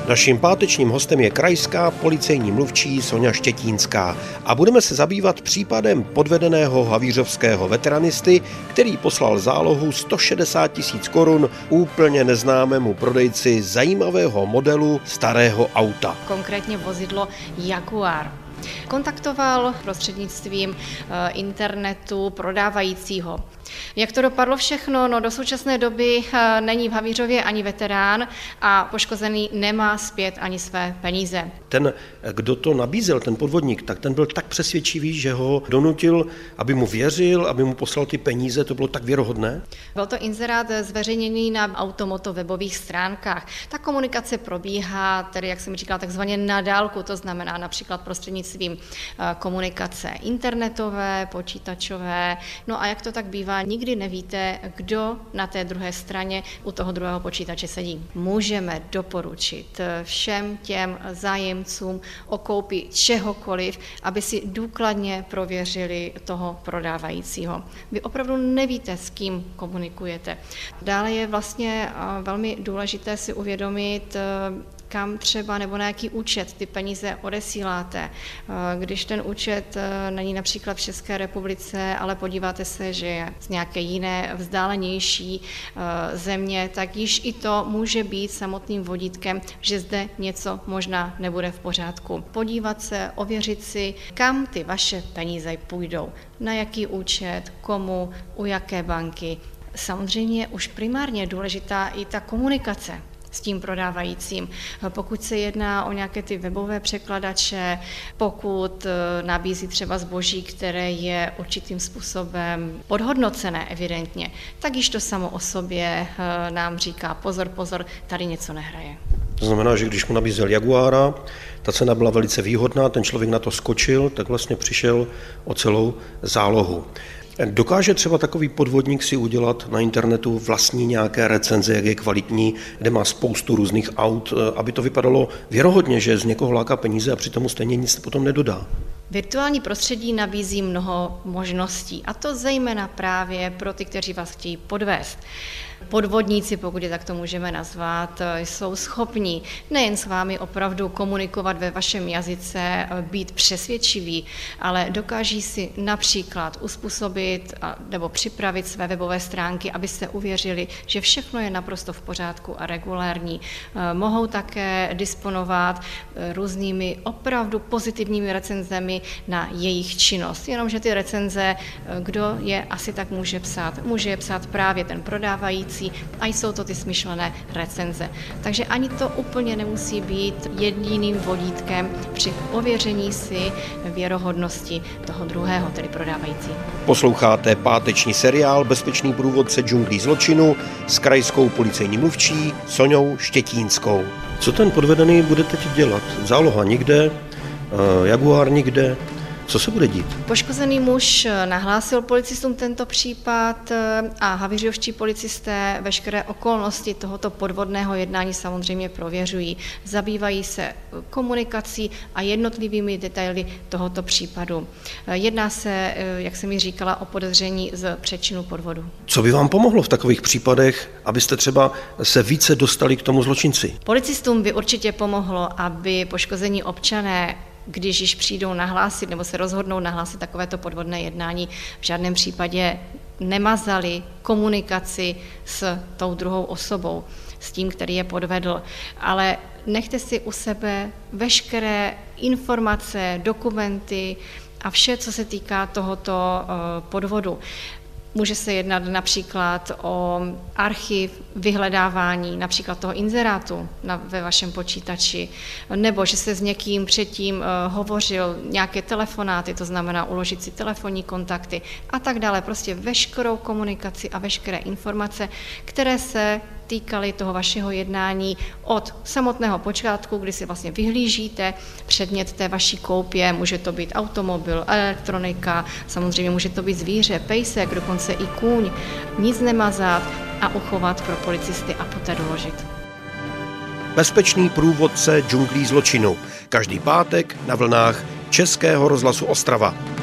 Naším pátečním hostem je krajská policejní mluvčí Soňa Štětínská a budeme se zabývat případem podvedeného havířovského veteranisty, který poslal zálohu 160 000 korun úplně neznámému prodejci zajímavého modelu starého auta. Konkrétně vozidlo Jaguar. Kontaktoval prostřednictvím internetu prodávajícího. Jak to dopadlo všechno? No, do současné doby není v Havířově ani veterán a poškozený nemá zpět ani své peníze. Ten, kdo to nabízel, ten podvodník, tak ten byl tak přesvědčivý, že ho donutil, aby mu věřil, aby mu poslal ty peníze, to bylo tak věrohodné? Byl to inzerát zveřejněný na Automoto webových stránkách. Ta komunikace probíhá, tedy jak jsem říkala, takzvaně na dálku, to znamená například prostřednictvím komunikace internetové, počítačové. No a jak to tak bývá, nikdy nevíte, kdo na té druhé straně u toho druhého počítače sedí. Můžeme doporučit všem těm zájemcům o koupi čehokoliv, aby si důkladně prověřili toho prodávajícího. Vy opravdu nevíte, s kým komunikujete. Dále je vlastně velmi důležité si uvědomit, kam třeba nebo na jaký účet ty peníze odesíláte. Když ten účet není například v České republice, ale podíváte se, že je z nějaké jiné vzdálenější země, tak již i to může být samotným vodítkem, že zde něco možná nebude v pořádku. Podívat se, ověřit si, kam ty vaše peníze půjdou, na jaký účet, komu, u jaké banky. Samozřejmě už primárně důležitá i ta komunikace s tím prodávajícím. Pokud se jedná o nějaké ty webové překladače, pokud nabízí třeba zboží, které je určitým způsobem podhodnocené evidentně, tak již to samo o sobě nám říká pozor, tady něco nehraje. To znamená, že když mu nabízel Jaguara, ta cena byla velice výhodná, ten člověk na to skočil, tak vlastně přišel o celou zálohu. Dokáže třeba takový podvodník si udělat na internetu vlastní nějaké recenze, jak je kvalitní, kde má spoustu různých aut, aby to vypadalo věrohodně, že z někoho láká peníze a přitom mu stejně nic potom nedodá? Virtuální prostředí nabízí mnoho možností, a to zejména právě pro ty, kteří vás chtějí podvést. Podvodníci, pokud je tak to můžeme nazvat, jsou schopni nejen s vámi opravdu komunikovat ve vašem jazyce, být přesvědčiví, ale dokáží si například uspůsobit nebo připravit své webové stránky, abyste uvěřili, že všechno je naprosto v pořádku a regulární. Mohou také disponovat různými opravdu pozitivními recenzemi na jejich činnost. Jenomže ty recenze, kdo je asi tak může psát? Může je psát právě ten prodávající, a jsou to ty smyšlené recenze. Takže ani to úplně nemusí být jediným vodítkem při ověření si věrohodnosti toho druhého, tedy prodávajícího. Posloucháte páteční seriál Bezpečný průvodce džunglí zločinu s krajskou policejní mluvčí Soňou Štětínskou. Co ten podvedený bude teď dělat? Záloha nikde, Jaguar nikde. Co se bude dít? Poškozený muž nahlásil policistům tento případ a havířovští policisté veškeré okolnosti tohoto podvodného jednání samozřejmě prověřují. Zabývají se komunikací a jednotlivými detaily tohoto případu. Jedná se, jak jsem ji říkala, o podezření z přečinu podvodu. Co by vám pomohlo v takových případech, abyste třeba se více dostali k tomu zločinci? Policistům by určitě pomohlo, aby poškození občané, když již přijdou nahlásit nebo se rozhodnou nahlásit takovéto podvodné jednání, v žádném případě nemazali komunikaci s tou druhou osobou, s tím, který je podvedl, ale nechte si u sebe veškeré informace, dokumenty a vše, co se týká tohoto podvodu. Může se jednat například o archiv vyhledávání, například toho inzerátu ve vašem počítači, nebo že se s někým předtím hovořil, nějaké telefonáty, to znamená uložit si telefonní kontakty a tak dále. Prostě veškerou komunikaci a veškeré informace, které se týkaly toho vašeho jednání od samotného počátku, kdy si vlastně vyhlížíte předmět té vaší koupě, může to být automobil, elektronika, samozřejmě může to být zvíře, pejsek, dokonce i kůň, nic nemazat a uchovat pro policisty a poté doložit. Bezpečný průvodce džunglí zločinu. Každý pátek na vlnách Českého rozhlasu Ostrava.